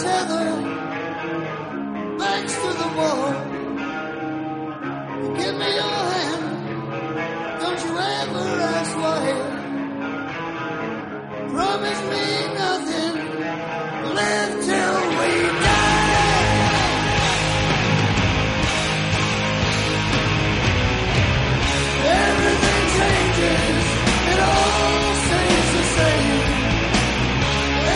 tether, backs to the wall. Give me your hand, don't you